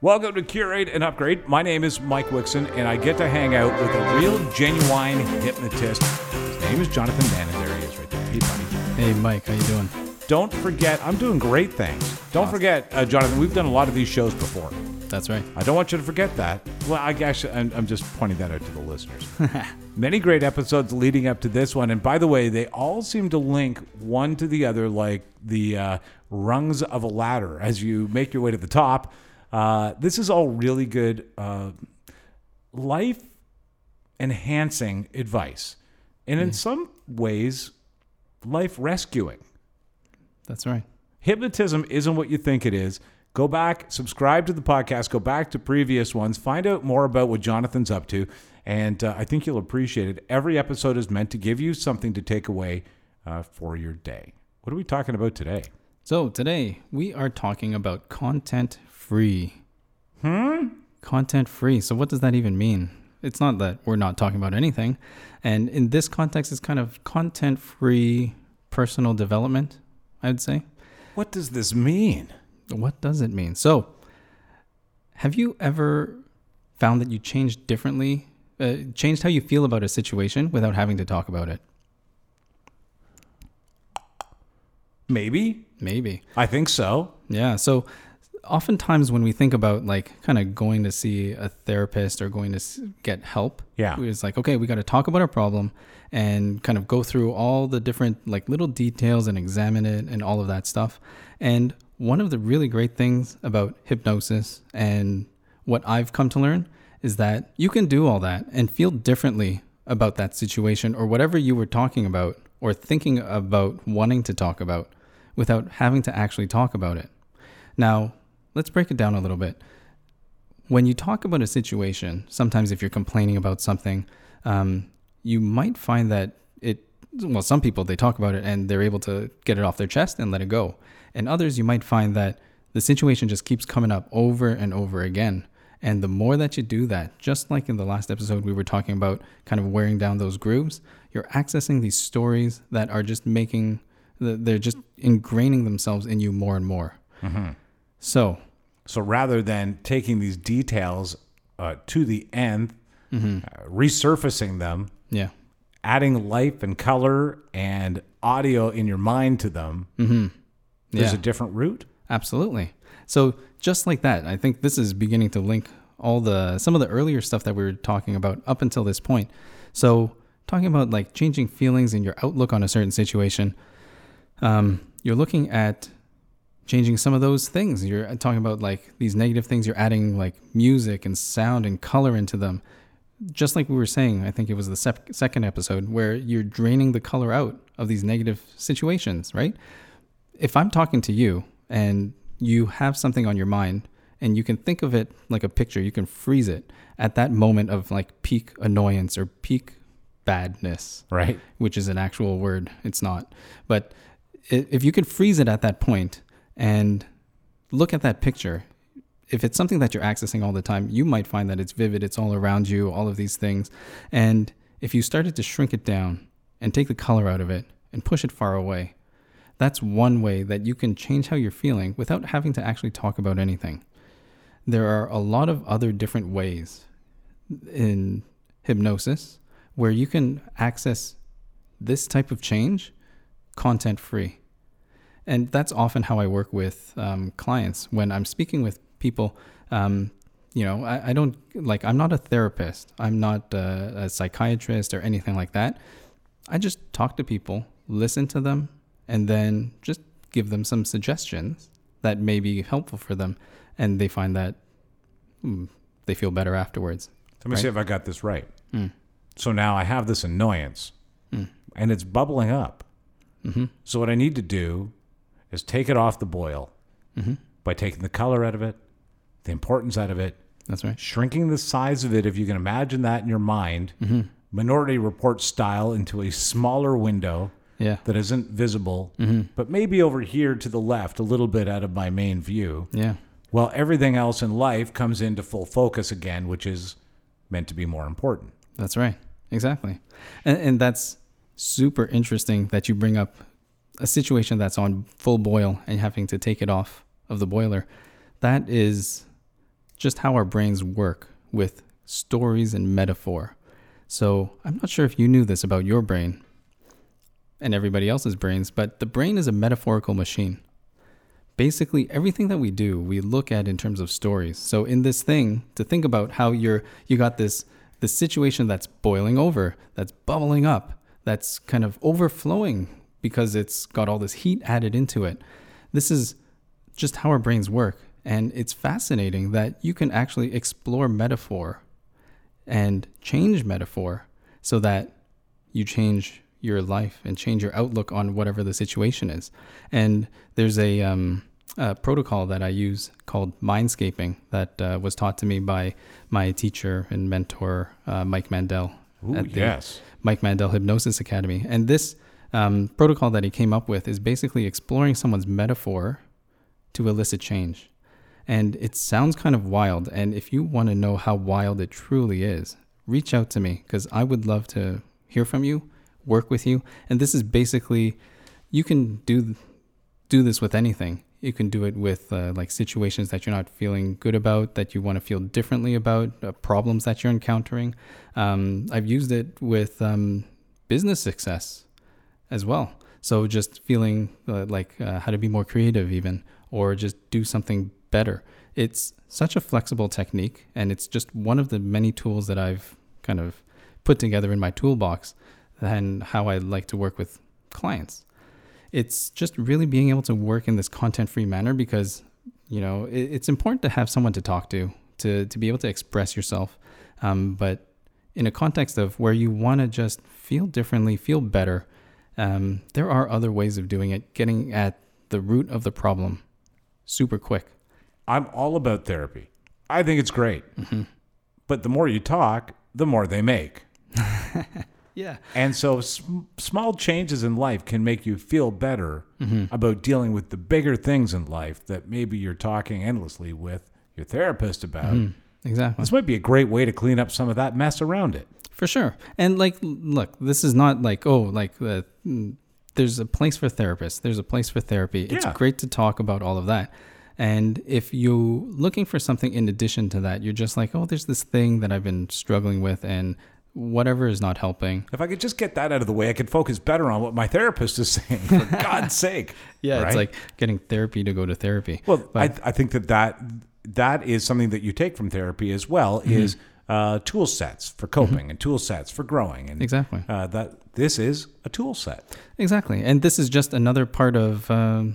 Welcome to Curate and Upgrade. My name is Mike Wixon, and I get to hang out with a real, genuine hypnotist. His name is Jonathan Mann, and there he is right there. Hey, buddy. Hey, Mike. How you doing? Don't forget, I'm doing great things. Don't forget, Jonathan, we've done a lot of these shows before. That's right. I don't want you to forget that. Well, I guess I'm just pointing that out to the listeners. Many great episodes leading up to this one. And by the way, they all seem to link one to the other like the rungs of a ladder as you make your way to the top. This is all really good life-enhancing advice. And in some ways, life-rescuing. That's right. Hypnotism isn't what you think it is. Go back, subscribe to the podcast, go back to previous ones, find out more about what Jonathan's up to, and I think you'll appreciate it. Every episode is meant to give you something to take away for your day. What are we talking about today? So today we are talking about content free. Content free. So what does that even mean? It's not that we're not talking about anything. And in this context, it's kind of content free personal development, I would say. What does this mean? What does it mean? So, have you ever found that you changed differently, changed how you feel about a situation without having to talk about it? Maybe. I think so. Yeah. So, oftentimes when we think about like kind of going to see a therapist or going to get help, it's like, okay, we got to talk about our problem and kind of go through all the different like little details and examine it and all of that stuff. And one of the really great things about hypnosis and what I've come to learn is that you can do all that and feel differently about that situation or whatever you were talking about or thinking about wanting to talk about without having to actually talk about it. Now, let's break it down a little bit. When you talk about a situation, sometimes if you're complaining about something, you might find that some people, they talk about it and they're able to get it off their chest and let it go. And others, you might find that the situation just keeps coming up over and over again. And the more that you do that, just like in the last episode, we were talking about kind of wearing down those grooves, you're accessing these stories that are just they're just ingraining themselves in you more and more. Mm-hmm. So rather than taking these details to the end, resurfacing them, adding life and color and audio in your mind to them, there's a different route? Absolutely. So just like that, I think this is beginning to link some of the earlier stuff that we were talking about up until this point. So talking about like changing feelings and your outlook on a certain situation, you're looking at changing some of those things. You're talking about like these negative things. You're adding like music and sound and color into them. Just like we were saying, I think it was the second episode where you're draining the color out of these negative situations, right? If I'm talking to you and you have something on your mind and you can think of it like a picture, you can freeze it at that moment of like peak annoyance or peak badness, right? Which is an actual word. It's not. But if you could freeze it at that point and look at that picture, if it's something that you're accessing all the time, you might find that it's vivid, it's all around you, all of these things. And if you started to shrink it down and take the color out of it and push it far away, that's one way that you can change how you're feeling without having to actually talk about anything. There are a lot of other different ways in hypnosis where you can access this type of change content free. And that's often how I work with clients when I'm speaking with people. I don't like, I'm not a therapist. I'm not a psychiatrist or anything like that. I just talk to people, listen to them, and then just give them some suggestions that may be helpful for them. And they find that they feel better afterwards. Let me see if I got this right. So now I have this annoyance and it's bubbling up. So what I need to do is take it off the boil by taking the color out of it, the importance out of it. That's right. Shrinking the size of it, if you can imagine that in your mind, Minority Report style into a smaller window that isn't visible, but maybe over here to the left, a little bit out of my main view. Yeah. Well, everything else in life comes into full focus again, which is meant to be more important. That's right. Exactly. And that's super interesting that you bring up a situation that's on full boil and having to take it off of the boiler. That is just how our brains work with stories and metaphor. So I'm not sure if you knew this about your brain and everybody else's brains, but the brain is a metaphorical machine. Basically, everything that we do, we look at in terms of stories. So in this thing, to think about how you got this situation that's boiling over, that's bubbling up, that's kind of overflowing because it's got all this heat added into it. This is just how our brains work. And it's fascinating that you can actually explore metaphor and change metaphor so that you change your life and change your outlook on whatever the situation is. And there's a protocol that I use called Mindscaping that was taught to me by my teacher and mentor, Mike Mandel. Ooh, at the yes. Mike Mandel Hypnosis Academy. And this protocol that he came up with is basically exploring someone's metaphor to elicit change. And it sounds kind of wild. And if you want to know how wild it truly is, reach out to me because I would love to hear from you, work with you. And this is basically, you can do this with anything. You can do it with like situations that you're not feeling good about, that you want to feel differently about, problems that you're encountering. I've used it with business success as well. So just feeling like how to be more creative even, or just do something better. It's such a flexible technique, and it's just one of the many tools that I've kind of put together in my toolbox and how I like to work with clients. It's just really being able to work in this content-free manner because, it's important to have someone to talk to be able to express yourself. But in a context of where you want to just feel differently, feel better, there are other ways of doing it, getting at the root of the problem super quick. I'm all about therapy. I think it's great. Mm-hmm. But the more you talk, the more they make. Yeah. And so small changes in life can make you feel better mm-hmm. about dealing with the bigger things in life that maybe you're talking endlessly with your therapist about. Mm-hmm. Exactly. This might be a great way to clean up some of that mess around it. For sure. And look, this is not like, there's a place for therapists. There's a place for therapy. It's great to talk about all of that. And if you're looking for something in addition to that, you're just like, there's this thing that I've been struggling with and whatever is not helping. If I could just get that out of the way, I could focus better on what my therapist is saying, for God's sake. Yeah, right? It's like getting therapy to go to therapy. Well, but I think that is something that you take from therapy as well, mm-hmm. is tool sets for coping mm-hmm. and tool sets for growing. And exactly. This is a tool set. Exactly. And this is just another part of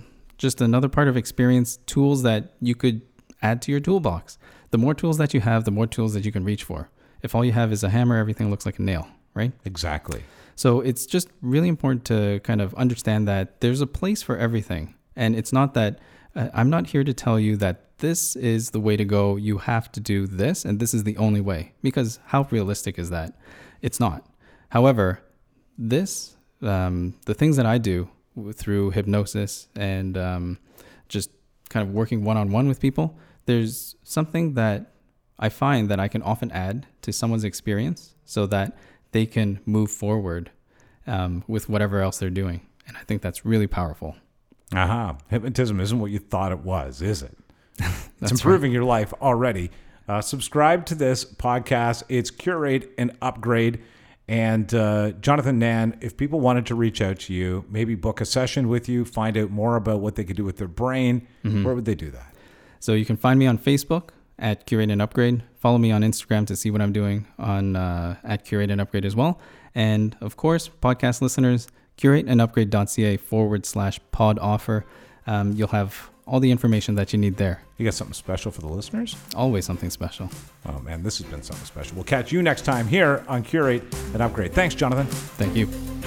experience, tools that you could add to your toolbox. The more tools that you have, the more tools that you can reach for. If all you have is a hammer, everything looks like a nail, right? Exactly. So it's just really important to kind of understand that there's a place for everything. And it's not that I'm not here to tell you that this is the way to go. You have to do this, and this is the only way. Because how realistic is that? It's not. However, the things that I do through hypnosis and just kind of working one-on-one with people, there's something that I find that I can often add to someone's experience so that they can move forward with whatever else they're doing. And I think that's really powerful. Aha. Hypnotism isn't what you thought it was, is it? It's improving your life already. Subscribe to this podcast. It's Curate and Upgrade. And Jonathan Nan, if people wanted to reach out to you, maybe book a session with you, find out more about what they could do with their brain, mm-hmm. where would they do that? So you can find me on Facebook at Curate and Upgrade. Follow me on Instagram to see what I'm doing on at Curate and Upgrade as well. And of course, podcast listeners, curateandupgrade.ca/pod offer. You'll have all the information that you need there. You got something special for the listeners? Always something special. Oh man, this has been something special. We'll catch you next time here on Curate and Upgrade. Thanks, Jonathan. Thank you.